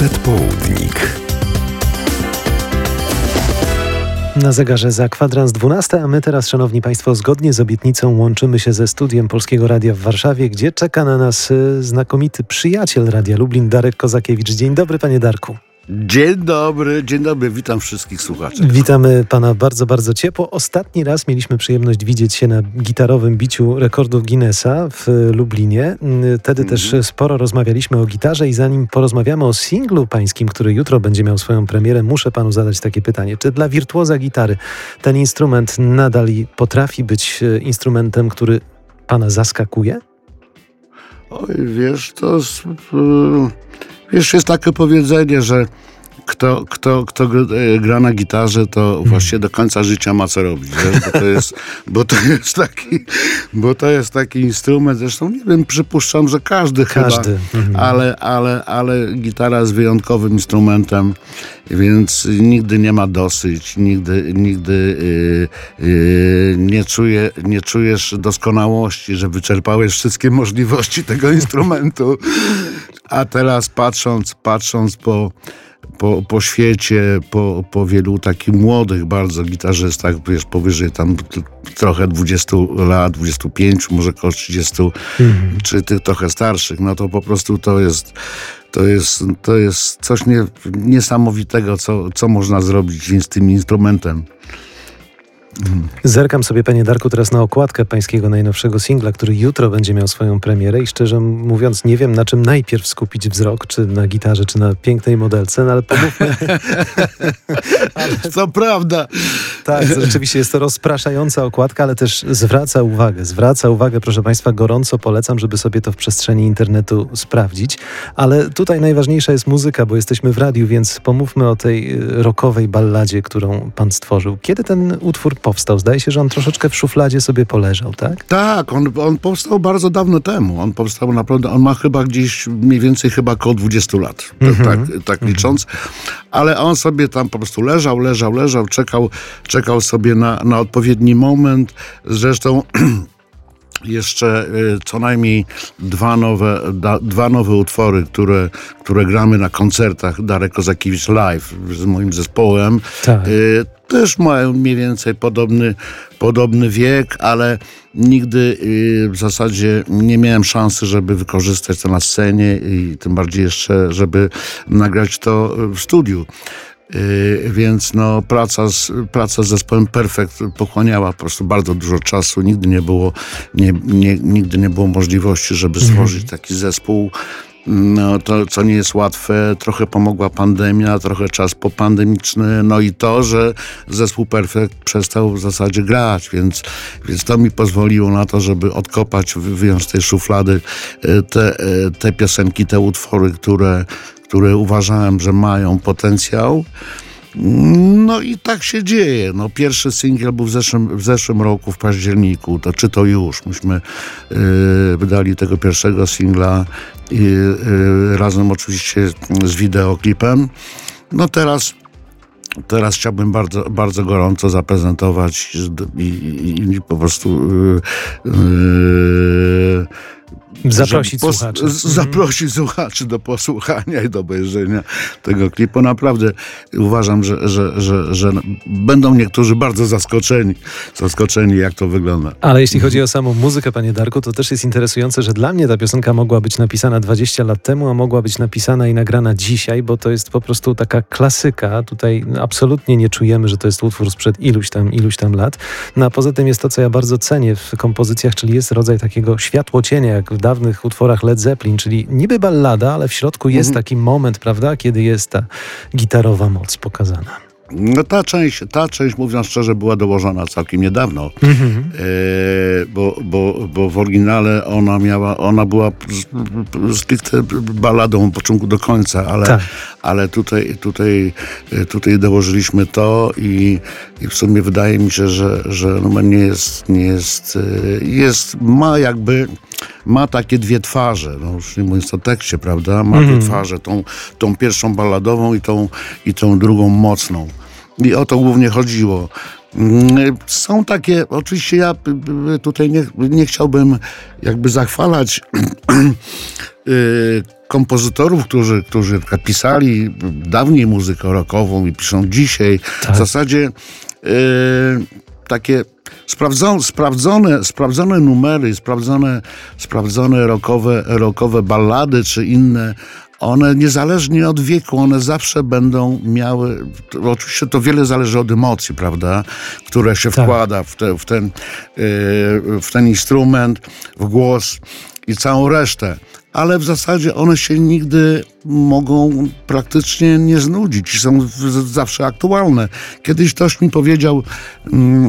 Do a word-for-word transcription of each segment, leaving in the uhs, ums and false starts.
Przedpołudnik. Na zegarze za kwadrans dwunasta, a my teraz, szanowni państwo, zgodnie z obietnicą łączymy się ze studiem Polskiego Radia w Warszawie, gdzie czeka na nas y, znakomity przyjaciel Radia Lublin, Darek Kozakiewicz. Dzień dobry, panie Darku. Dzień dobry, dzień dobry, witam wszystkich słuchaczy. Witamy pana bardzo, bardzo ciepło. Ostatni raz mieliśmy przyjemność widzieć się na gitarowym biciu rekordów Guinnessa w Lublinie. Wtedy mm. też sporo rozmawialiśmy o gitarze i zanim porozmawiamy o singlu pańskim, który jutro będzie miał swoją premierę, muszę panu zadać takie pytanie. Czy dla wirtuoza gitary ten instrument nadal potrafi być instrumentem, który pana zaskakuje? Oj, wiesz, to... Wiesz, jest takie powiedzenie, że kto, kto, kto gra na gitarze, to właściwie do końca życia ma co robić. Wiesz? Bo to jest, bo to jest taki, bo to jest taki instrument, zresztą nie wiem, przypuszczam, że każdy, każdy. chyba, mhm. ale, ale, ale gitara jest wyjątkowym instrumentem, więc nigdy nie ma dosyć, nigdy, nigdy yy, yy, nie, czuje, nie czujesz doskonałości, że wyczerpałeś wszystkie możliwości tego instrumentu. A teraz patrząc, patrząc po Po, po świecie, po, po wielu takich młodych bardzo gitarzystach, wiesz, powyżej tam trochę dwudziestu lat, dwudziestu pięciu, może około trzydziestu, mm-hmm. czy tych trochę starszych, no to po prostu to jest to jest, to jest coś nie, niesamowitego, co, co można zrobić z tym instrumentem. Hmm. Zerkam sobie, panie Darku, teraz na okładkę pańskiego najnowszego singla, który jutro będzie miał swoją premierę i szczerze mówiąc nie wiem, na czym najpierw skupić wzrok, czy na gitarze, czy na pięknej modelce, no ale pomówmy. ale... To prawda. Tak, rzeczywiście jest to rozpraszająca okładka, ale też zwraca uwagę. Zwraca uwagę, proszę państwa, gorąco polecam, żeby sobie to w przestrzeni internetu sprawdzić. Ale tutaj najważniejsza jest muzyka, bo jesteśmy w radiu, więc pomówmy o tej rockowej balladzie, którą pan stworzył. Kiedy ten utwór powstał? Zdaje się, że on troszeczkę w szufladzie sobie poleżał, tak? Tak, on, on powstał bardzo dawno temu. On powstał naprawdę, on ma chyba gdzieś mniej więcej chyba około dwudziestu lat, mm-hmm. tak, tak mm-hmm. licząc. Ale on sobie tam po prostu leżał, leżał, leżał, czekał, czekał sobie na, na odpowiedni moment. Zresztą jeszcze y, co najmniej dwa nowe, da, dwa nowe utwory, które, które gramy na koncertach Darek Kozakiewicz Live z moim zespołem. Tak. Y, też mają mniej więcej podobny, podobny wiek, ale nigdy y, w zasadzie nie miałem szansy, żeby wykorzystać to na scenie i tym bardziej jeszcze, żeby nagrać to w studiu. Yy, więc no, praca, z, praca z zespołem Perfekt pochłaniała po prostu bardzo dużo czasu. Nigdy nie było, nie, nie, nigdy nie było możliwości, żeby stworzyć taki zespół. No, to, co nie jest łatwe, trochę pomogła pandemia, trochę czas popandemiczny, no i to, że zespół Perfekt przestał w zasadzie grać, więc, więc to mi pozwoliło na to, żeby odkopać, wyjąć z tej szuflady te, te piosenki, te utwory, które które uważałem, że mają potencjał. No i tak się dzieje. No, pierwszy singiel był w zeszłym, w zeszłym roku, w październiku. To czy to już? Myśmy yy, wydali tego pierwszego singla i, yy, razem oczywiście z wideoklipem. No teraz Teraz chciałbym bardzo, bardzo gorąco zaprezentować i, i, i po prostu yy, yy, Zaprosić pos- słuchaczy. Z- zaprosić słuchaczy do posłuchania i do obejrzenia tego klipu. Naprawdę uważam, że, że, że, że będą niektórzy bardzo zaskoczeni, zaskoczeni, jak to wygląda. Ale jeśli chodzi o samą muzykę, panie Darku, to też jest interesujące, że dla mnie ta piosenka mogła być napisana dwadzieścia lat temu, a mogła być napisana i nagrana dzisiaj, bo to jest po prostu taka klasyka. Tutaj absolutnie nie czujemy, że to jest utwór sprzed iluś tam, iluś tam lat. No a poza tym jest to, co ja bardzo cenię w kompozycjach, czyli jest rodzaj takiego światłocienia, jak w dawnych utworach Led Zeppelin, czyli niby ballada, ale w środku jest mhm. taki moment, prawda, kiedy jest ta gitarowa moc pokazana. No ta część, ta część, mówiąc szczerze, była dołożona całkiem niedawno, mm-hmm. e, bo, bo, bo w oryginale ona miała, ona była stricte balladą od początku do końca, ale, tak. ale tutaj, tutaj, tutaj dołożyliśmy to i, i w sumie wydaje mi się, że, że no nie jest, nie jest, jest, ma jakby ma takie dwie twarze, no już nie mówiąc o tekście, prawda? Ma mm. dwie twarze, tą, tą pierwszą balladową i tą, i tą drugą mocną. I o to głównie chodziło. Są takie, oczywiście ja tutaj nie, nie chciałbym jakby zachwalać kompozytorów, którzy, którzy pisali dawniej muzykę rockową i piszą dzisiaj. Tak. W zasadzie yy, takie sprawdzone, sprawdzone, sprawdzone numery, sprawdzone, sprawdzone rockowe, rockowe ballady czy inne, one niezależnie od wieku, one zawsze będą miały, to, oczywiście to wiele zależy od emocji, prawda, które się Tak. wkłada w, te, w, ten, yy, w ten instrument, w głos i całą resztę. Ale w zasadzie one się nigdy mogą praktycznie nie znudzić i są w, zawsze aktualne. Kiedyś ktoś mi powiedział, mm,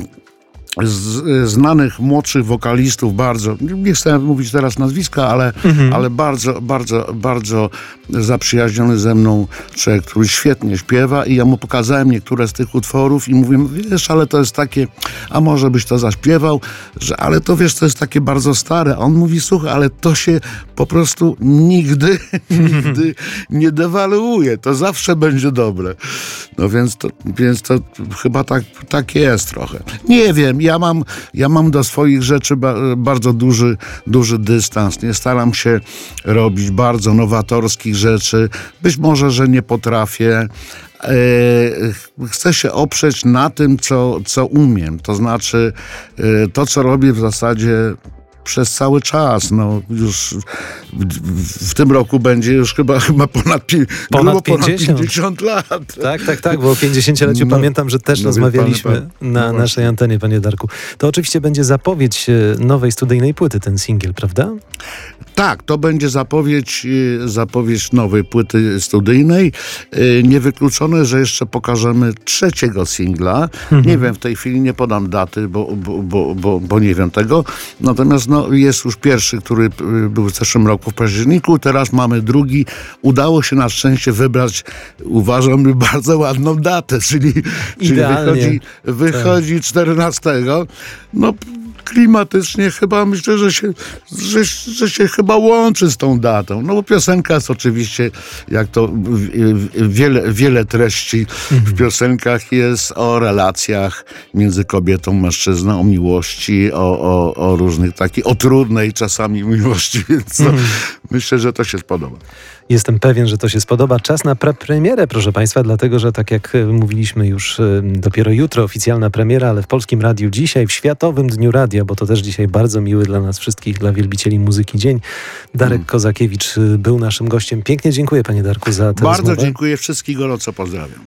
z znanych młodszych wokalistów bardzo, nie chcę mówić teraz nazwiska, ale, mhm. ale bardzo, bardzo, bardzo zaprzyjaźniony ze mną człowiek, który świetnie śpiewa i ja mu pokazałem niektóre z tych utworów i mówię, wiesz, ale to jest takie, a może byś to zaśpiewał, że ale to wiesz, to jest takie bardzo stare. A on mówi, słuchaj, ale to się po prostu nigdy, nigdy nie dewaluuje. To zawsze będzie dobre. No więc to, więc to chyba tak, tak jest trochę. Nie wiem, ja mam, ja mam do swoich rzeczy ba, bardzo duży, duży dystans. Nie staram się robić bardzo nowatorskich rzeczy. Być może, że nie potrafię. Chcę się oprzeć na tym, co, co umiem. To znaczy to, co robię w zasadzie przez cały czas. No, już w, w tym roku będzie już chyba, chyba ponad, pi, ponad, ponad pięćdziesiąt. pięćdziesiąt lat. Tak, tak, tak, bo o pięćdziesięcioleciu No, pamiętam, że też no, rozmawialiśmy pan, pan, na no naszej antenie, panie Darku. To oczywiście będzie zapowiedź nowej studyjnej płyty, ten singiel, prawda? Tak, to będzie zapowiedź, zapowiedź nowej płyty studyjnej. Niewykluczone, że jeszcze pokażemy trzeciego singla. Mhm. Nie wiem, w tej chwili nie podam daty, bo, bo, bo, bo, bo nie wiem tego. Natomiast no, jest już pierwszy, który był w zeszłym roku w październiku. Teraz mamy drugi. Udało się na szczęście wybrać, uważam, bardzo ładną datę, czyli, czyli wychodzi, wychodzi tak. czternastego. No klimatycznie chyba myślę, że się, że, że się chyba łączy z tą datą. No bo piosenka jest oczywiście, jak to wiele, wiele treści w piosenkach jest o relacjach między kobietą a mężczyzną, o miłości, o, o, o różnych takich, o trudnej czasami miłości, więc to, myślę, że to się spodoba. Jestem pewien, że to się spodoba. Czas na pre-premierę, proszę państwa, dlatego, że tak jak mówiliśmy już, dopiero jutro oficjalna premiera, ale w Polskim Radiu dzisiaj, w Światowym Dniu Radia, bo to też dzisiaj bardzo miły dla nas wszystkich, dla wielbicieli muzyki dzień. Darek hmm. Kozakiewicz był naszym gościem. Pięknie dziękuję, panie Darku, za tę Bardzo rozmowę. dziękuję, wszystkich gorąco pozdrawiam.